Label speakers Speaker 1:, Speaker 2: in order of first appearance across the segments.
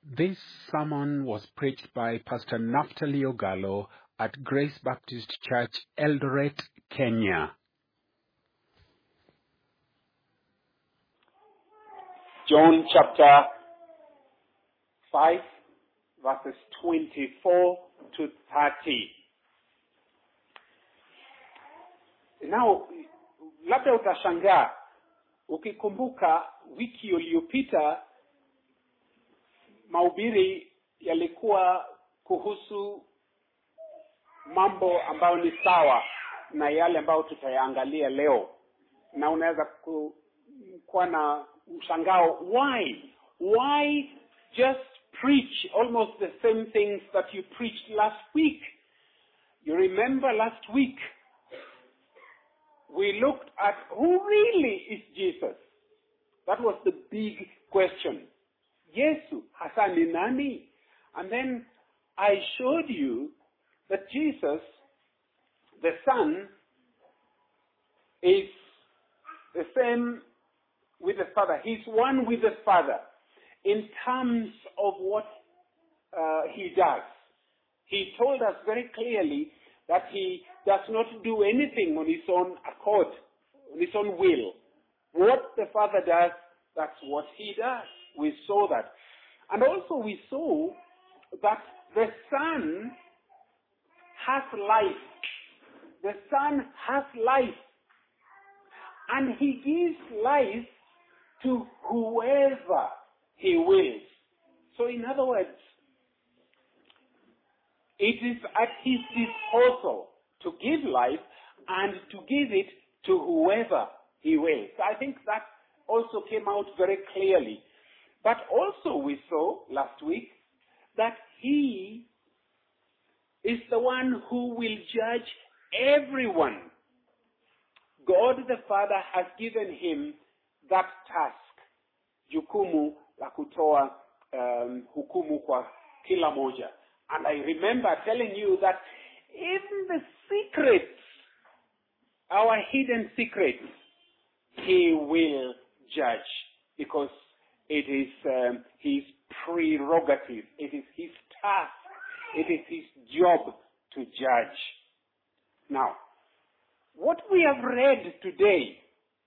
Speaker 1: This sermon was preached by Pastor Naphtali Ogalo at Grace Baptist Church, Eldoret, Kenya.
Speaker 2: John chapter 5, verses 24 to 30. Now, labda utashangaa ukikumbuka wiki iliyopita mahubiri yalikuwa kuhusu mambo ambayo ni sawa na yale ambayo tutayaangalia leo, na unaweza kuwa na mshangao, why just preach almost the same things that you preached last week? You remember last week we looked at who really is Jesus. That was the big question. Yesu hasa ni nani? And then I showed you that Jesus, the Son, is the same with the Father. He's one with the Father in terms of what he does. He told us very clearly that he does not do anything on his own accord, on his own will. What the Father does, that's what he does. We saw that. And also we saw that the Son has life. The Son has life. And he gives life to whoever he wills. So in other words, it is at his disposal to give life and to give it to whoever he wills. So I think that also came out very clearly. But also we saw last week that he is the one who will judge everyone. God the Father has given him that task, jukumu la kutoa hukumu kwa kila moja. And I remember telling you that even the secrets, our hidden secrets, he will judge, because it is his prerogative, it is his task, it is his job to judge. Now, what we have read today,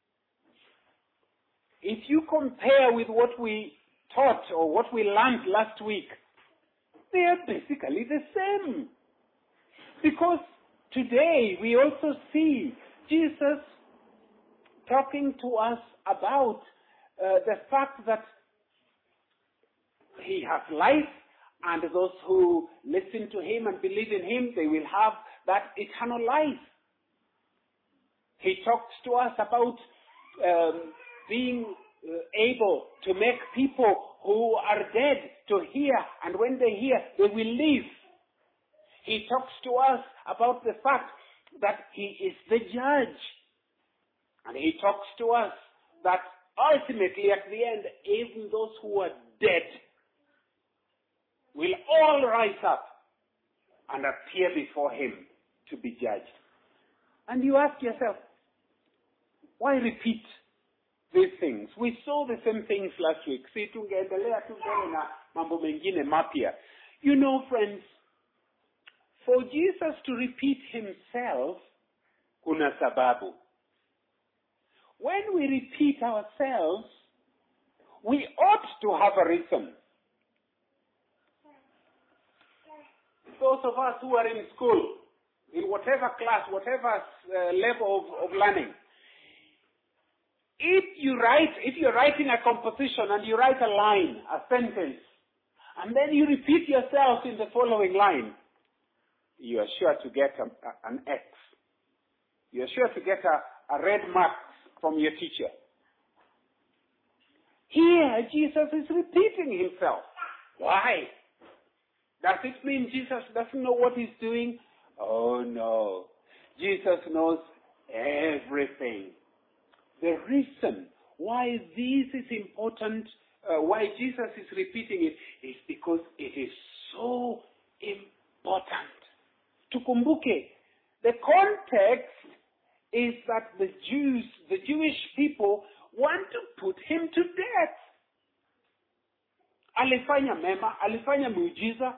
Speaker 2: if you compare with what we taught or what we learned last week, they are basically the same. Because today we also see Jesus talking to us about the fact that he has life, and those who listen to him and believe in him, they will have that eternal life. He talks to us about being able to make people who are dead to hear, and when they hear, they will live. He talks to us about the fact that he is the judge. And he talks to us that ultimately at the end, even those who are dead will all rise up and appear before him to be judged. And you ask yourself, why repeat these things? We saw the same things last week. Si tungeendelea tu mbele na mambo mengine mapya. You know, friends, for Jesus to repeat himself, kuna sababu. When we repeat ourselves, we ought to have a reason. Those of us who are in school, in whatever class, whatever level of learning, if you're writing a composition and you write a line, a sentence, and then you repeat yourself in the following line, you are sure to get an X. You are sure to get a red mark from your teacher. Here, Jesus is repeating himself. Why? Does it mean Jesus doesn't know what he's doing? Oh no. Jesus knows everything. The reason why this is important, why Jesus is repeating it, is because it is so important. Tukumbuke, the context is that the Jewish people want to put him to death. alifanya mema, alifanya muujiza.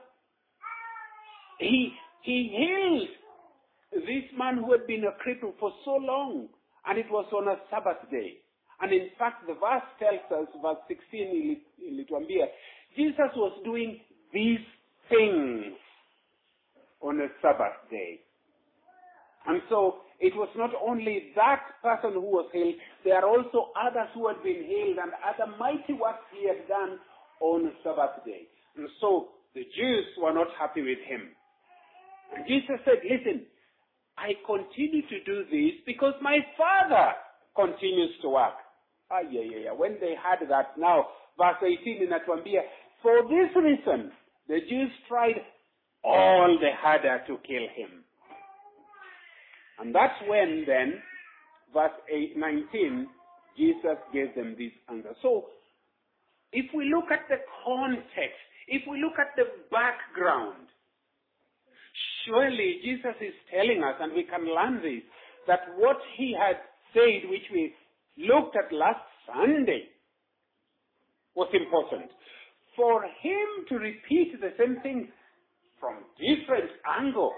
Speaker 2: He healed this man who had been a cripple for so long, and it was on a Sabbath day. And in fact, the verse tells us, verse 16, ilituambia, Jesus was doing these things on a Sabbath day. And so, it was not only that person who was healed, there are also others who had been healed and other mighty works he had done on a Sabbath day. And so, the Jews were not happy with him. And Jesus said, listen, I continue to do this because my Father continues to work. When they heard that, now, verse 18 inatuambia, for this reason, the Jews tried all they had to kill him. And that's when then, verse 19, Jesus gave them this answer. So, if we look at the context, if we look at the background, surely Jesus is telling us, and we can learn this, that what he had said, which we looked at last Sunday, was important. For him to repeat the same thing from different angle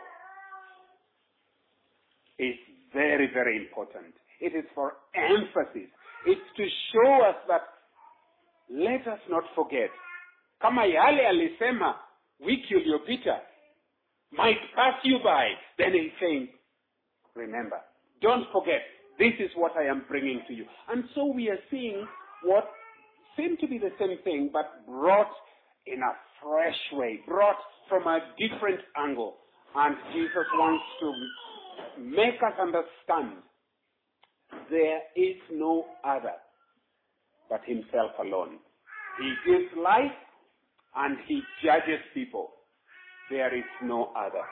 Speaker 2: is very, very important. It is for emphasis. It's to show us that let us not forget. Kama yale alisema wiki iliyopita might pass you by, then he's saying, remember, don't forget, this is what I am bringing to you. And so we are seeing what seemed to be the same thing, but brought in a fresh way, brought from a different angle. And Jesus wants to make us understand there is no other but himself alone. He gives life and he judges people. There is no other.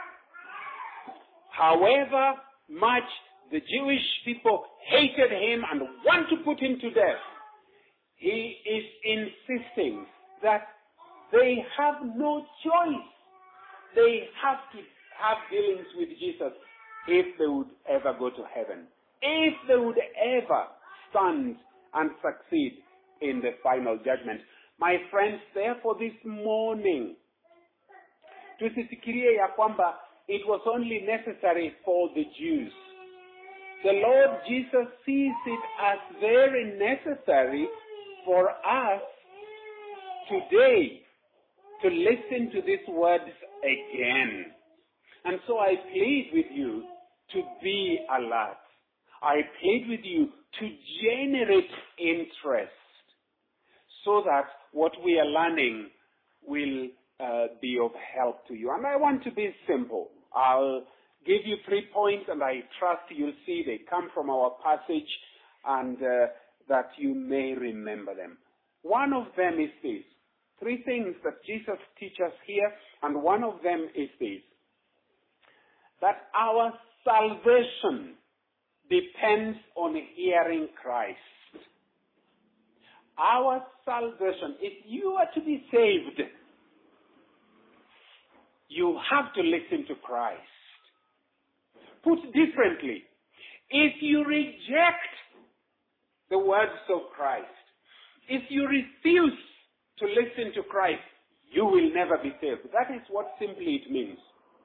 Speaker 2: However much the Jewish people hated him and want to put him to death, he is insisting that they have no choice. They have to have dealings with Jesus if they would ever go to heaven. If they would ever stand and succeed in the final judgment. My friends, therefore this morning, tusifikirie ya kwamba it was only necessary for the Jews. The Lord Jesus sees it as very necessary for us today to listen to these words again. And so I plead with you to be alert. I plead with you to generate interest so that what we are learning will be of help to you. And I want to be simple. I'll give you 3 points, and I trust you'll see they come from our passage and that you may remember them. One of them is this. 3 things that Jesus teaches here, and one of them is this. That our salvation depends on hearing Christ. Our salvation, if you are to be saved, you have to listen to Christ. Put differently, if you reject the words of Christ, if you refuse to listen to Christ, you will never be saved. That is what simply it means.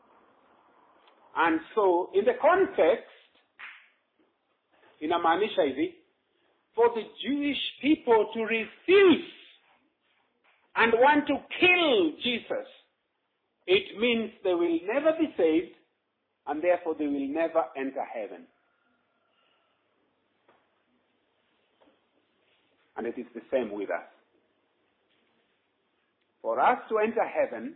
Speaker 2: And so, in the context, inamaanisha hivi, for the Jewish people to refuse and want to kill Jesus, it means they will never be saved, and therefore they will never enter heaven. And it is the same with us. For us to enter heaven,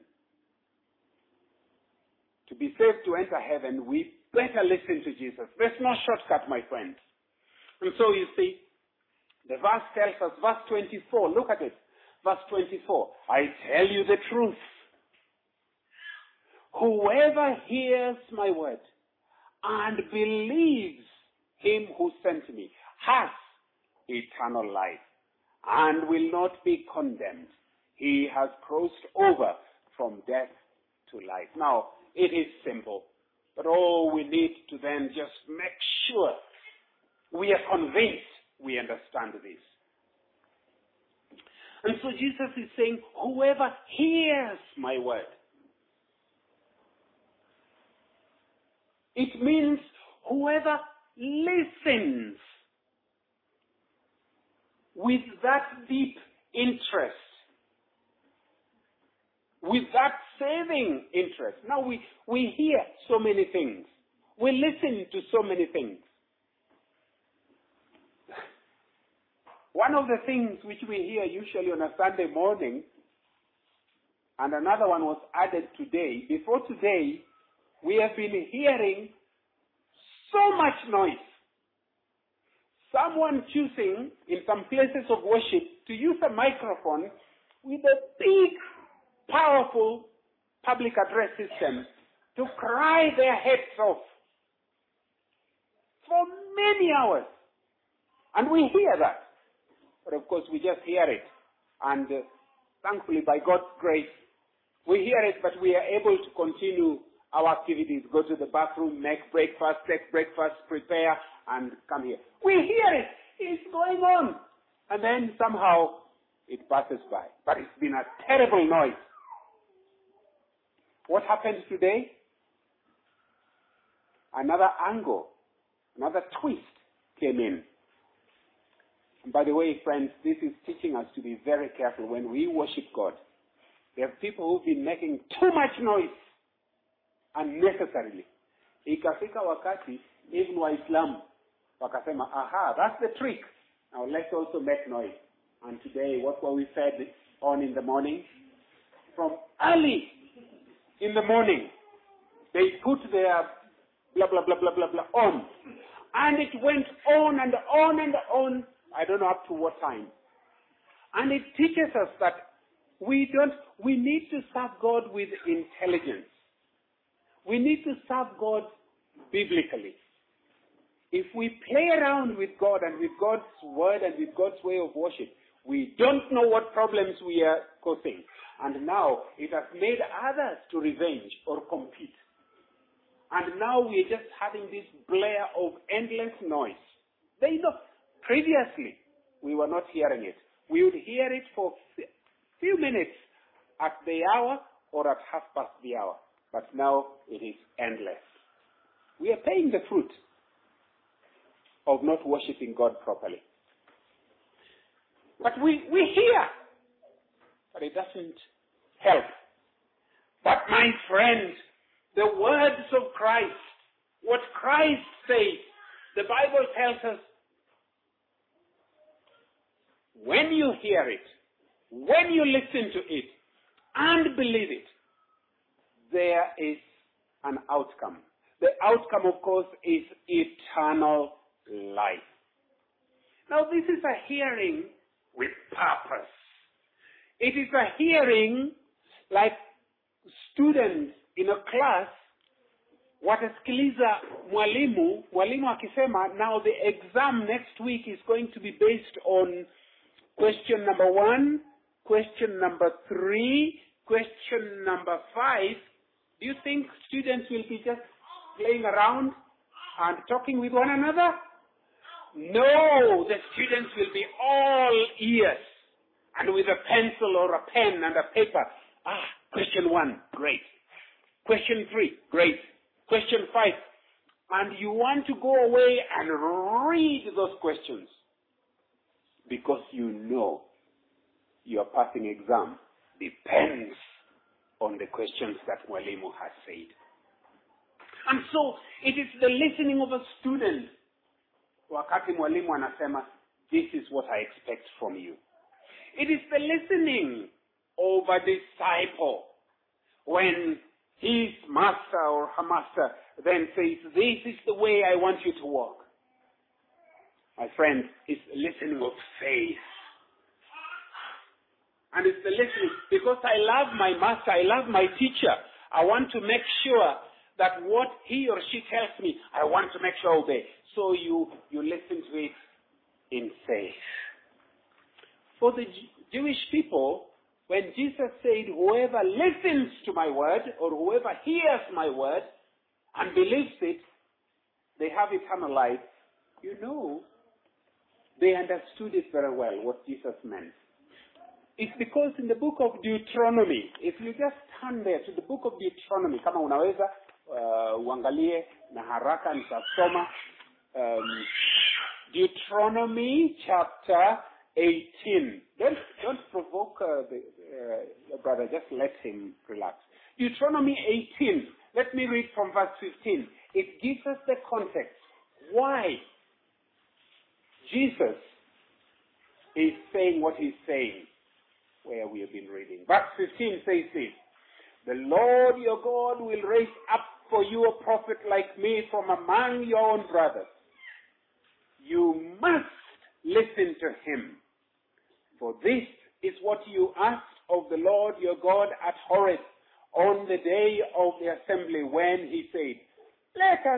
Speaker 2: to be saved to enter heaven, we better listen to Jesus. There's no shortcut, my friends. And so you see, the verse tells us, verse 24, look at it. Verse 24, I tell you the truth. Whoever hears my word and believes him who sent me has eternal life and will not be condemned. He has crossed over from death to life. Now, it is simple, but all we need to then just make sure we are convinced we understand this. And so Jesus is saying, whoever hears my word. It means whoever listens with that deep interest, with that saving interest. Now we hear so many things. We listen to so many things. One of the things which we hear usually on a Sunday morning, and another one was added today. Before today, we have been hearing so much noise. Someone choosing in some places of worship to use a microphone with a big, powerful public address system to cry their heads off for many hours. And we hear that. But of course, we just hear it. And thankfully, by God's grace, we hear it, but we are able to continue our activities, go to the bathroom, make breakfast, take breakfast, prepare, and come here. We hear it. It's going on. And then somehow it passes by. But it's been a terrible noise. What happened today? Another angle, another twist came in. And by the way, friends, this is teaching us to be very careful when we worship God. There are people who've been making too much noise unnecessarily. Ikafika wakati, even Waislamu wakasema, aha, that's the trick. Now let's also make noise. And today, what were we fed on in the morning? From early in the morning, they put their blah, blah, blah, blah, blah, blah on. And it went on and on and on. I don't know up to what time. And it teaches us that we need to serve God with intelligence. We need to serve God biblically. If we play around with God and with God's word and with God's way of worship, we don't know what problems we are causing. And now it has made others to revenge or compete. And now we're just having this blare of endless noise. They know. Previously, we were not hearing it. We would hear it for a few minutes at the hour or at half past the hour. But now it is endless. We are paying the fruit of not worshiping God properly. But we hear, but it doesn't help. But my friend, the words of Christ, what Christ says, the Bible tells us, when you hear it, when you listen to it, and believe it, there is an outcome. The outcome, of course, is eternal life. Now, this is a hearing with purpose. It is a hearing like students in a class watasikiliza mwalimu akisema, now the exam next week is going to be based on question number 1, question number 3, question number 5. Do you think students will be just playing around and talking with one another? No, the students will be all ears and with a pencil or a pen and a paper. Question 1, great. Question 3, great. Question 5. And you want to go away and read those questions because you know your passing exam depends on the questions that Mwalimu has said. And so it is the listening of a student. Wakati Mwalimu anasema, this is what I expect from you. It is the listening of a disciple when his master or her master then says, this is the way I want you to walk. My friend, it's listening of faith. And it's the listening, because I love my master, I love my teacher. I want to make sure that what he or she tells me, I want to make sure I obey. So you listen to it in faith. For the Jewish people, when Jesus said, whoever listens to my word, or whoever hears my word, and believes it, they have eternal life. You know, they understood it very well, what Jesus meant. is because in the book of Deuteronomy, if you just turn there to the book of Deuteronomy, kama unaweza uangalie na haraka nitasoma, Deuteronomy chapter 18. Don't provoke the brother, just let him relax. Deuteronomy 18. Let me read from verse 15. It gives us the context why Jesus is saying what he's saying, where we have been reading. Verse 15 says this: the Lord your God will raise up for you a prophet like me from among your own brothers. You must listen to him. For this is what you asked of the Lord your God at Horeb on the day of the assembly, when he said, let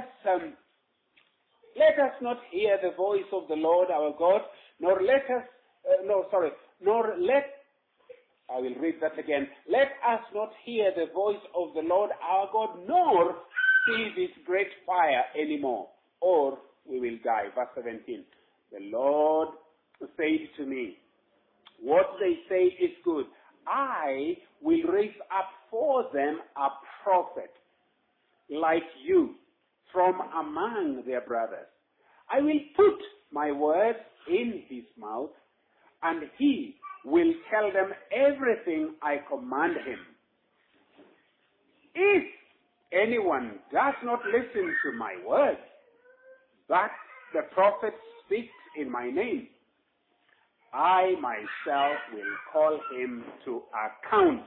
Speaker 2: us not hear the voice of the Lord our God, I will read that again. Let us not hear the voice of the Lord our God, nor see this great fire anymore, or we will die. Verse 17. The Lord said to me, what they say is good. I will raise up for them a prophet like you from among their brothers. I will put my words in his mouth, and he will tell them everything I command him. If anyone does not listen to my words, but the prophet speaks in my name, I myself will call him to account.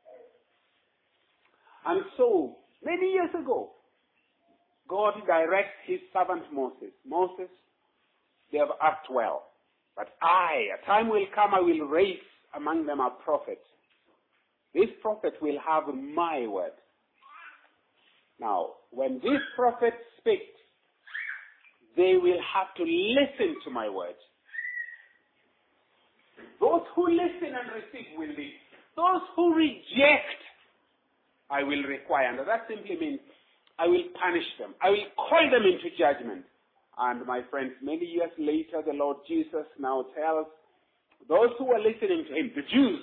Speaker 2: And so, many years ago, God directs his servant Moses. Moses, they have acted well. But a time will come, I will raise among them a prophet. This prophet will have my word. Now, when this prophet speaks, they will have to listen to my words. Those who listen and receive will live. Those who reject, I will require. And that simply means I will punish them. I will call them into judgment. And my friends, many years later, the Lord Jesus now tells those who are listening to him, the Jews,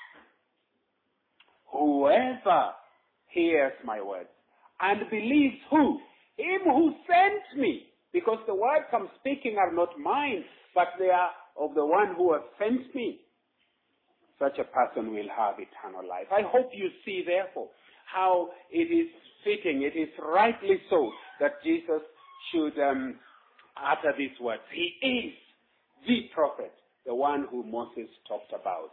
Speaker 2: whoever hears my words and believes who? Him who sent me. Because the words I'm speaking are not mine, but they are of the one who has sent me. Such a person will have eternal life. I hope you see, therefore, how it is fitting, it is rightly so, that Jesus should utter these words. He is the prophet, the one who Moses talked about.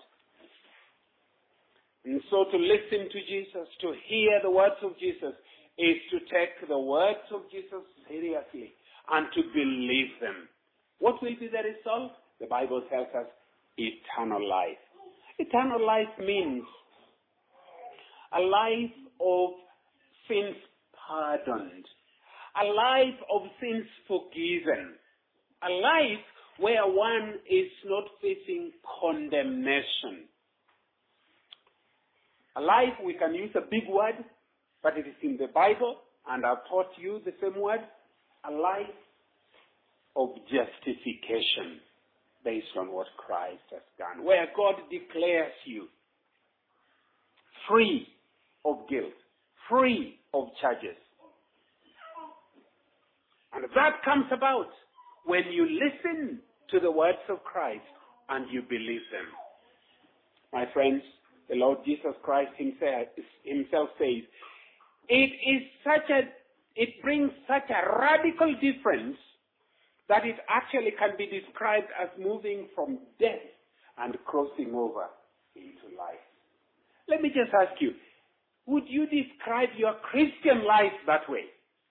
Speaker 2: And so to listen to Jesus, to hear the words of Jesus, is to take the words of Jesus seriously and to believe them. What will be the result? The Bible tells us eternal life. Eternal life means a life of sins pardoned, a life of sins forgiven, a life where one is not facing condemnation. A life, we can use a big word, but it is in the Bible, and I've taught you the same word, a life of justification based on what Christ has done, where God declares you free of guilt, free of charges. And that comes about when you listen to the words of Christ and you believe them. My friends, the Lord Jesus Christ himself says, it brings such a radical difference that it actually can be described as moving from death and crossing over into life. Let me just ask you, would you describe your Christian life that way?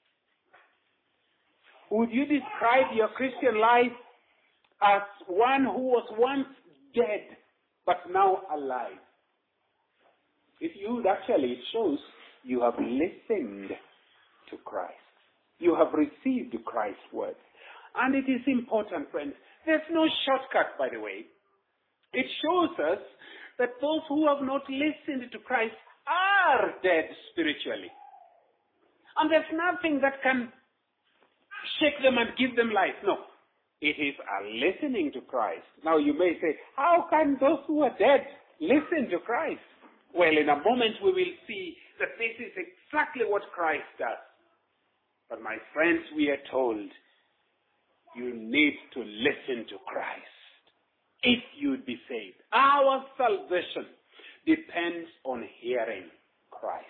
Speaker 2: Would you describe your Christian life as one who was once dead but now alive? If you would, actually, it shows you have listened to Christ. You have received Christ's word. And it is important, friends. There's no shortcut, by the way. It shows us that those who have not listened to Christ are dead spiritually. And there's nothing that can shake them and give them life. No. It is a listening to Christ. Now you may say, how can those who are dead Listen to Christ. Well, in a moment we will see that this is exactly what Christ does. But my friends, we are told you need to listen to Christ if you'd be saved. Our salvation depends on hearing Christ.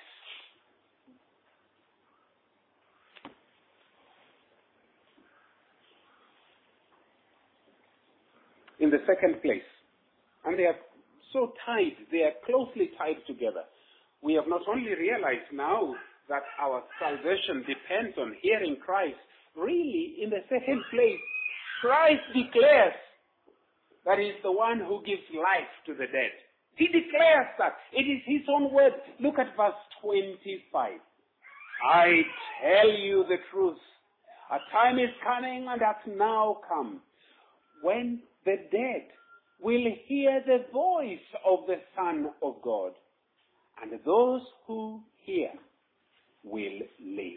Speaker 2: In the second place, and they are so tied, they are closely tied together. We have not only realized now that our salvation depends on hearing Christ, really, in the second place, Christ declares that he is the one who gives life to the dead. He declares that. It is his own word. Look at verse 25. I tell you the truth. A time is coming and has now come when the dead will hear the voice of the Son of God, and those who hear will live.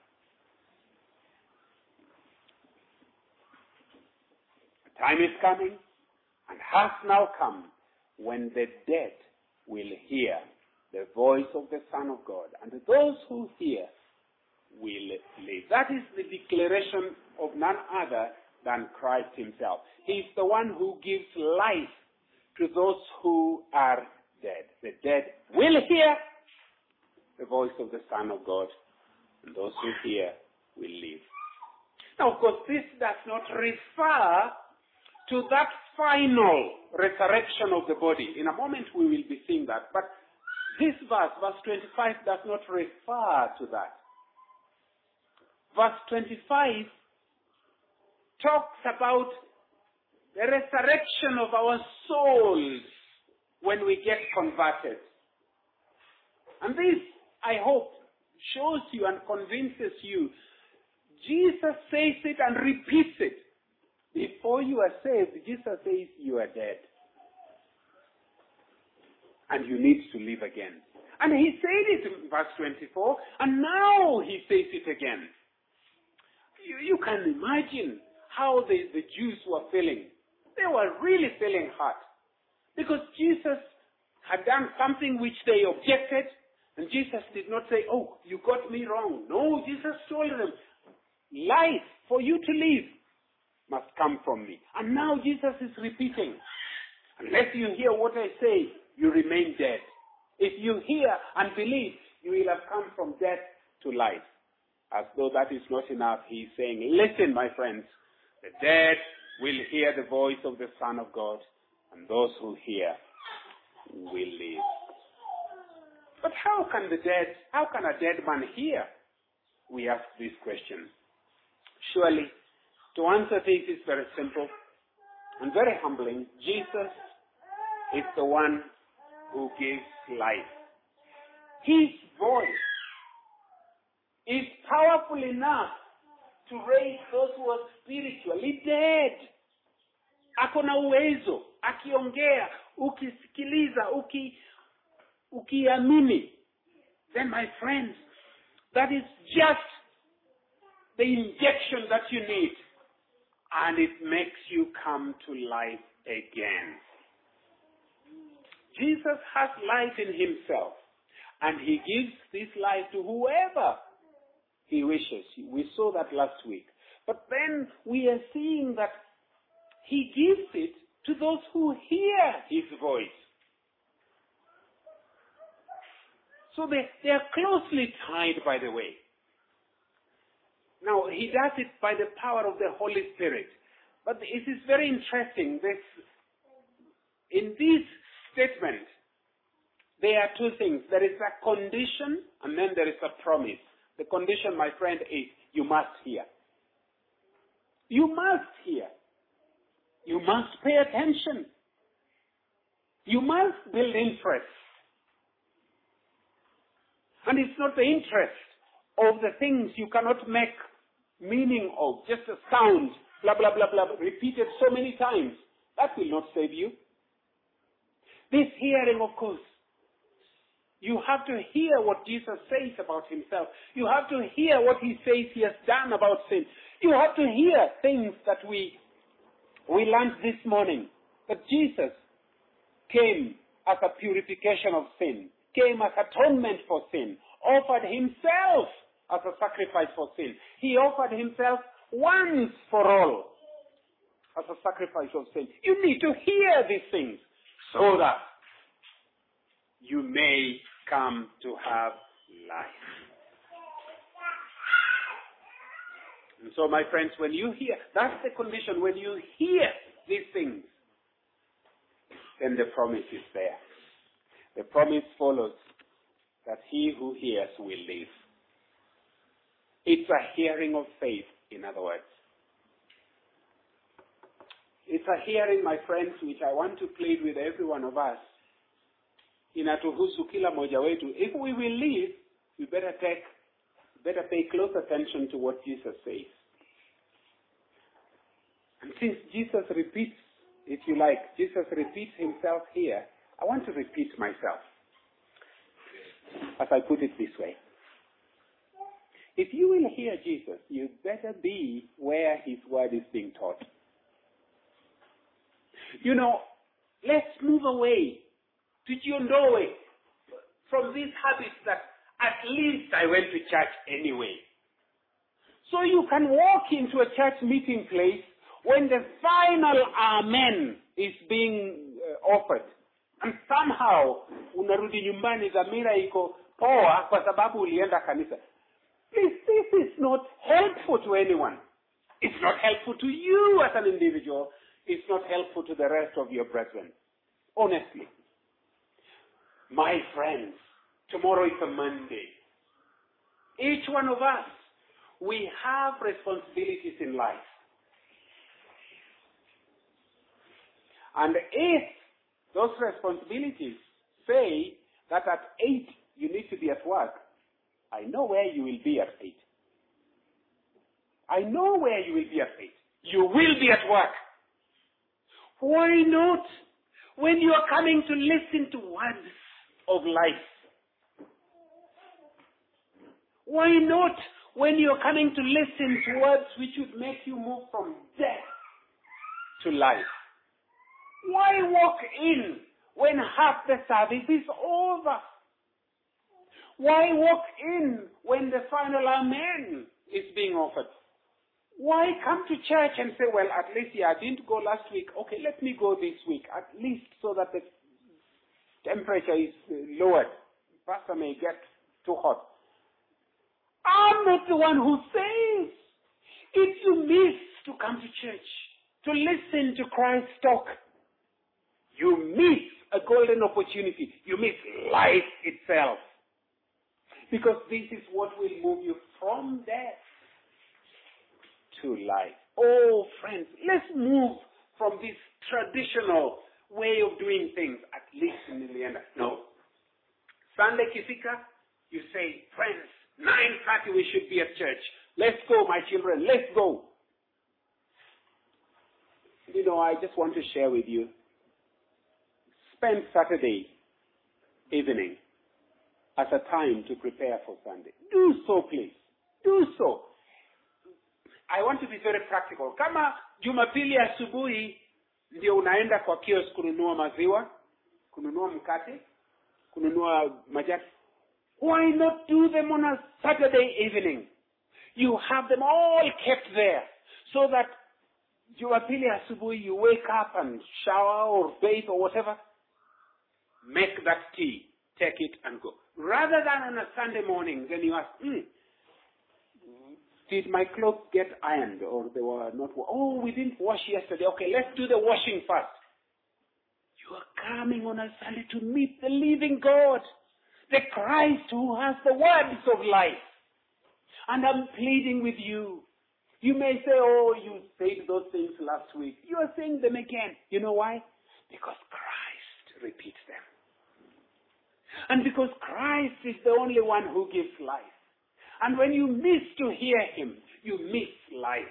Speaker 2: A time is coming and has now come when the dead will hear the voice of the Son of God, and those who hear will live. That is the declaration of none other than Christ himself. He is the one who gives life to those who are dead. The dead will hear the voice of the Son of God, and those who hear will live. Now, of course, this does not refer to that final resurrection of the body. In a moment we will be seeing that. But this verse 25, does not refer to that. Verse 25 talks about the resurrection of our souls when we get converted. And this, I hope, shows you and convinces you. Jesus says it and repeats it. Before you are saved, Jesus says you are dead. And you need to live again. And he said it in verse 24, and now he says it again. You can imagine how the Jews were feeling. They were really feeling hurt. Because Jesus had done something which they objected, and Jesus did not say, oh, you got me wrong. No, Jesus told them, life for you to live must come from me. And now Jesus is repeating, unless you hear what I say, you remain dead. If you hear and believe, you will have come from death to life. As though that is not enough, he is saying, listen, my friends, the dead will hear the voice of the Son of God, and those who hear will live. But how can a dead man hear? We ask this question. Surely, to answer this is very simple and very humbling. Jesus is the one who gives life. His voice is powerful enough to raise those who are spiritually dead. Ako na uwezo, akiongea, ukisikiliza, ukiamini. Then my friends, that is just the injection that you need. And it makes you come to life again. Jesus has life in himself. And he gives this life to whoever he wishes. We saw that last week. But then we are seeing that he gives it to those who hear his voice. So they are closely tied, by the way. Now, he does it by the power of the Holy Spirit. But it is very interesting. In this statement, there are two things. There is a condition, and then there is a promise. The condition, my friend, is you must hear. You must hear. You must pay attention. You must build interest. And it's not the interest of the things you cannot make meaning of, just a sound, blah, blah, blah, blah, repeated so many times. That will not save you. This hearing, of course, you have to hear what Jesus says about himself. You have to hear what he says he has done about sin. You have to hear things that we learned this morning. That Jesus came as a purification of sin, came as atonement for sin, offered himself as a sacrifice for sin. He offered himself once for all as a sacrifice of sin. You need to hear these things so that you may come to have life. And so, my friends, when you hear, that's the condition, when you hear these things, then the promise is there. The promise follows that he who hears will live. It's a hearing of faith, in other words. It's a hearing, my friends, which I want to plead with every one of us. Inatuhusu kila moja wetu. If we will live, we better pay close attention to what Jesus says. And since Jesus repeats, if you like, Jesus repeats himself here, I want to repeat myself. As I put it this way. If you will hear Jesus, you better be where his word is being taught. You know, let's move away. Tujiondoe from these habits that at least I went to church anyway. So you can walk into a church meeting place when the final amen is being offered. And somehow, unarudi nyumbani dhamira iko poa kwa sababu ulienda kanisa. Please, this is not helpful to anyone. It's not helpful to you as an individual. It's not helpful to the rest of your brethren. Honestly. My friends, tomorrow is a Monday. Each one of us, we have responsibilities in life. And if those responsibilities say that at 8 you need to be at work, I know where you will be at 8. I know where you will be at 8. You will be at work. Why not? When you are coming to listen to words of life. Why not? When you are coming to listen to words which would make you move from death to life. Why walk in when half the service is over? Why walk in when the final amen is being offered? Why come to church and say, well, at least, I didn't go last week. Okay, let me go this week, at least so that the temperature is lowered. Pastor may get too hot. I'm not the one who says. If you miss to come to church, to listen to Christ talk, you miss a golden opportunity. You miss life itself. Because this is what will move you from death to life. Oh, friends, let's move from this traditional way of doing things, at least in the end. No. Sunday Kifika, you say, friends, 9:30 we should be at church. Let's go, my children, let's go. You know, I just want to share with you. Spend Saturday evening as a time to prepare for Sunday. Do so, please. Do so. I want to be very practical. Kama Jumapili asubuhi ndio unaenda kwa kiosk kununua maziwa, kununua mkate, kununua majani. Why not do them on a Saturday evening? You have them all kept there so that Jumapili asubuhi you wake up and shower or bathe or whatever. Make that tea, take it and go. Rather than on a Sunday morning, then you ask, did my clothes get ironed or they were not? Oh, we didn't wash yesterday. Okay, let's do the washing first. You are coming on a Sunday to meet the living God, the Christ who has the words of life. And I'm pleading with you. You may say, oh, you said those things last week. You are saying them again. You know why? Because Christ repeats them. And because Christ is the only one who gives life. And when you miss to hear him, you miss life.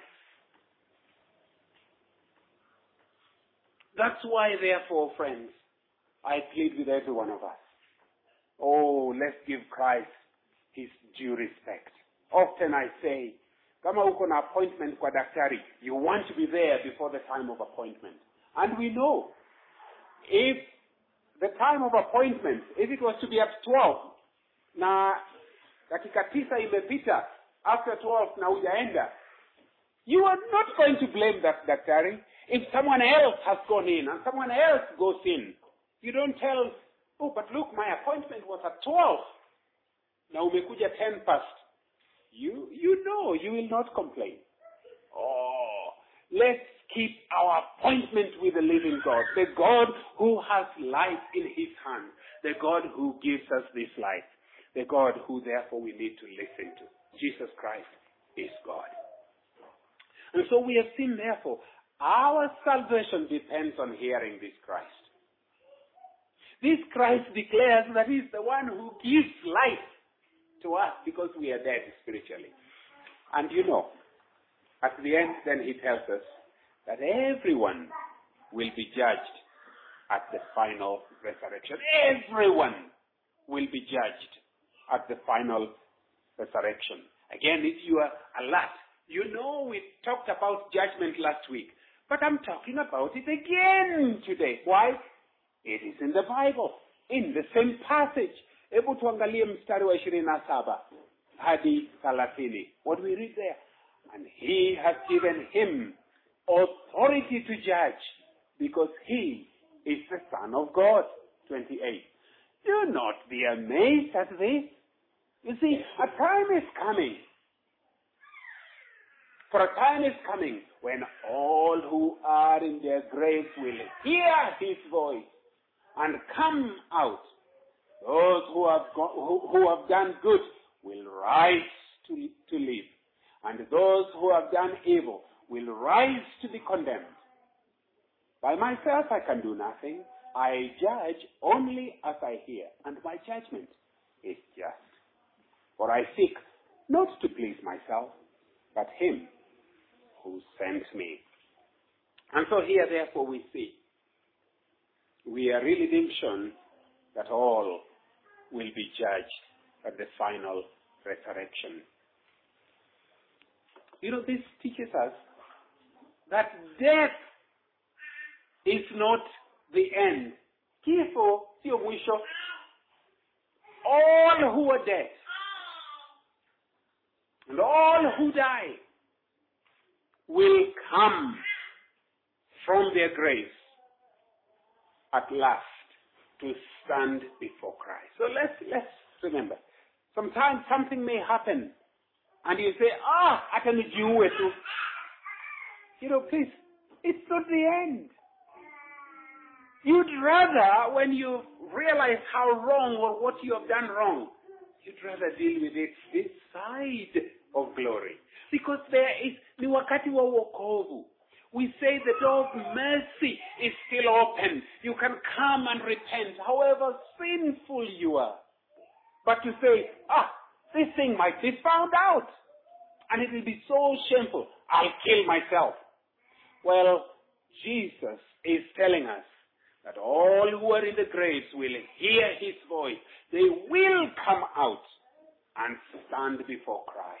Speaker 2: That's why, therefore, friends, I plead with every one of us. Oh, let's give Christ his due respect. Often I say, kama uko na appointment kwa daktari, you want to be there before the time of appointment. And we know, if the time of appointment, if it was to be at 12, na dakika 9 imepita, after 12 na hujaenda, you are not going to blame that daktari. If someone else has gone in and someone else goes in, you don't tell, oh, but look, my appointment was at 12. Now umekuja 10 past. You know, you will not complain. Oh, let's keep our appointment with the living God, the God who has life in his hand, the God who gives us this life, the God who therefore we need to listen to. Jesus Christ is God. And so we have seen, therefore, our salvation depends on hearing this Christ. This Christ declares that he's the one who gives life to us because we are dead spiritually. And you know, at the end then he tells us that everyone will be judged at the final resurrection. Everyone will be judged at the final resurrection. Again, if you are alert, you know we talked about judgment last week, but I'm talking about it again today. Why? It is in the Bible, in the same passage. Hebu tuangalie mstari wa 27 hadi 30. What do we read there? And he has given him authority to judge because he is the Son of God. 28. Do not be amazed at this. You see, a time is coming. For a time is coming when all who are in their graves will hear his voice and come out. Those who have done good will rise to live, and those who have done evil will rise to be condemned. By myself I can do nothing. I judge only as I hear, and my judgment is just. For I seek not to please myself, but him who sent me. And so here, therefore, we see we are really being shown that all will be judged at the final resurrection. You know, this teaches us that death is not the end. Kifo sio mwisho. All who are dead and all who die will come from their graves at last to stand before Christ. So let's remember, sometimes something may happen and you say, I can do it. You know, please, it's not the end. You'd rather, when you realize how wrong or what you have done wrong, you'd rather deal with it this side of glory. Because there is, ni wakati wa wokovu. We say the door of mercy is still open. You can come and repent, however sinful you are. But to say, this thing might be found out, and it will be so shameful, I'll kill myself. Well, Jesus is telling us that all who are in the graves will hear his voice. They will come out and stand before Christ.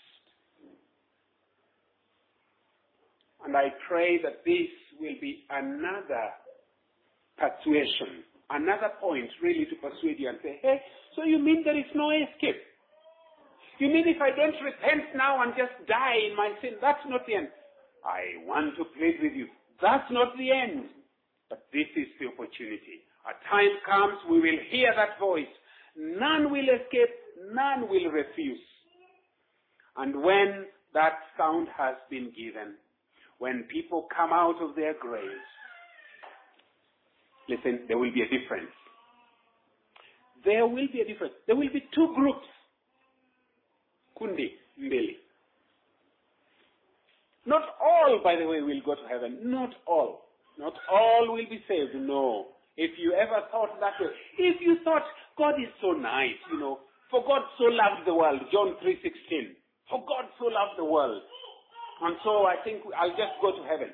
Speaker 2: And I pray that this will be another persuasion, another point really to persuade you and say, hey, so you mean there is no escape? You mean if I don't repent now and just die in my sin, that's not the end? I want to plead with you. That's not the end. But this is the opportunity. A time comes, we will hear that voice. None will escape, none will refuse. And when that sound has been given, when people come out of their graves, listen, there will be a difference. There will be a difference. There will be two groups. Kundi, mbili. Not all, by the way, will go to heaven. Not all. Not all will be saved. No. If you ever thought that way. If you thought God is so nice, you know, for God so loved the world, John 3:16. For God so loved the world. And so I think I'll just go to heaven.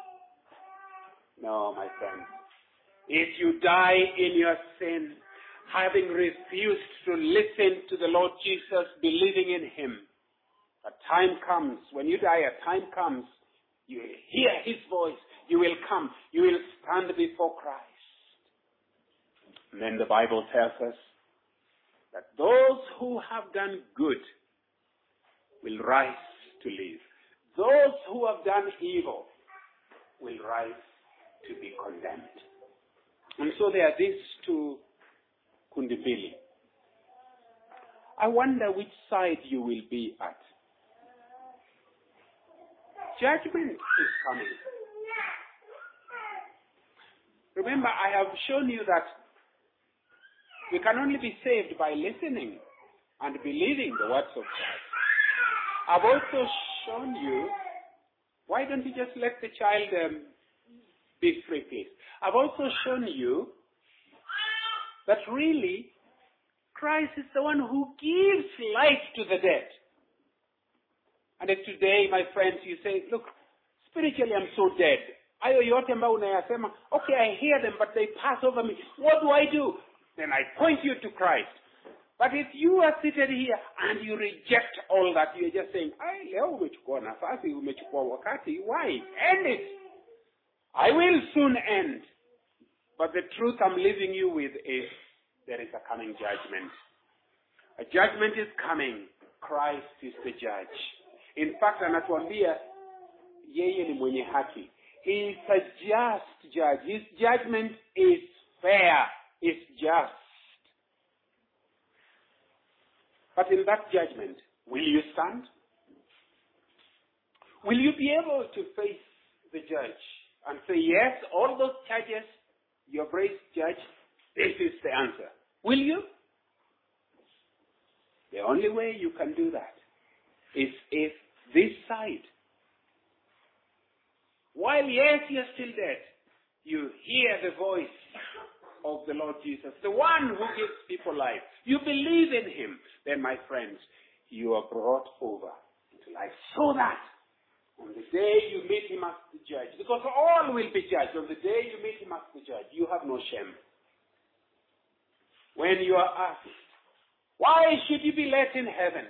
Speaker 2: No, my friend. If you die in your sin, having refused to listen to the Lord Jesus, believing in him, a time comes, when you die, a time comes, you will hear his voice, you will come, you will stand before Christ. And then the Bible tells us that those who have done good will rise to live. Those who have done evil will rise to be condemned. And so there are these two kundibili. I wonder which side you will be at. Judgment is coming. Remember, I have shown you that we can only be saved by listening and believing the words of God. I've also shown you, why don't you just let the child be free, please? I've also shown you that really Christ is the one who gives life to the dead. And if today, my friends, you say, look, spiritually I'm so dead. Ayo yote ambao unayasema, okay, I hear them, but they pass over me. What do I do? Then I point you to Christ. But if you are seated here and you reject all that, you're just saying, leo umechukua nafasi, umechukua wakati, why? End it. I will soon end. But the truth I'm leaving you with is there is a coming judgment. A judgment is coming. Christ is the judge. In fact, anatuambia yeye ni mwenye haki. He is a just judge. His judgment is fair, is just. But in that judgment, will you stand? Will you be able to face the judge and say, yes, all those charges you have raised, judge, this is the answer? Will you? The only way you can do that is if this side, while yes, you're still dead, you hear the voice of the Lord Jesus, the one who gives people life. You believe in him. Then, my friends, you are brought over into life so that on the day you meet him as the judge, because all will be judged, on the day you meet him as the judge, you have no shame. When you are asked, why should you be let in heaven?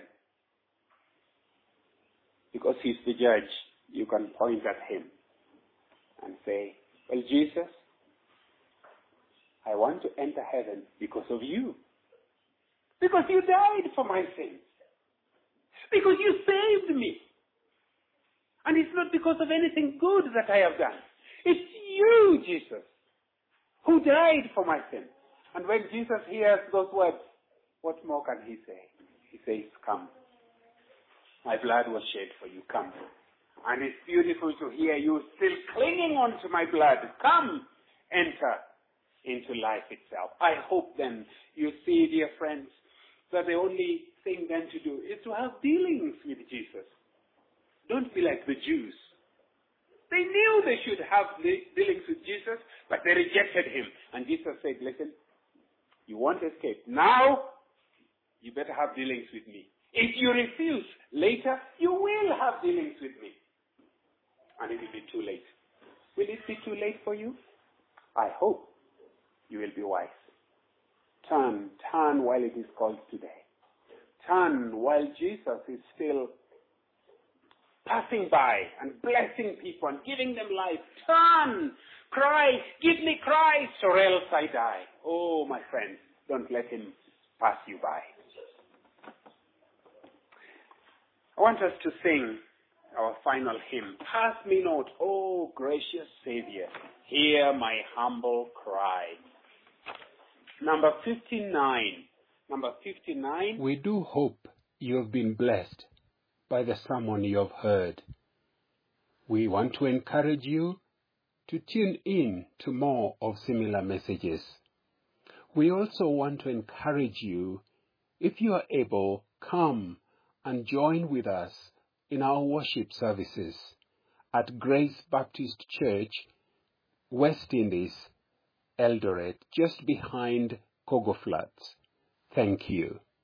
Speaker 2: Because he's the judge. You can point at him and say, well, Jesus, I want to enter heaven because of you. Because you died for my sins. Because you saved me. And it's not because of anything good that I have done. It's you, Jesus, who died for my sins. And when Jesus hears those words, what more can he say? He says, come. My blood was shed for you. Come. And it's beautiful to hear you still clinging on to my blood. Come, enter into life itself. I hope then you see, dear friends, that the only thing then to do is to have dealings with Jesus. Don't be like the Jews. They knew they should have dealings with Jesus, but they rejected him. And Jesus said, listen, you won't escape. Now, you better have dealings with me. If you refuse, later, you will have dealings with me. And it will be too late. Will it be too late for you? I hope you will be wise. Turn while it is called today. Turn while Jesus is still passing by and blessing people and giving them life. Turn! Christ! Give me Christ or else I die. Oh, my friends, don't let him pass you by. I want us to sing our final hymn. Pass me not, O gracious Savior, hear my humble cry. Number 59. Number 59.
Speaker 1: We do hope you have been blessed by the sermon you have heard. We want to encourage you to tune in to more of similar messages. We also want to encourage you, if you are able, come and join with us in our worship services at Grace Baptist Church, West Indies, Eldoret, just behind Kogo Flats. Thank you.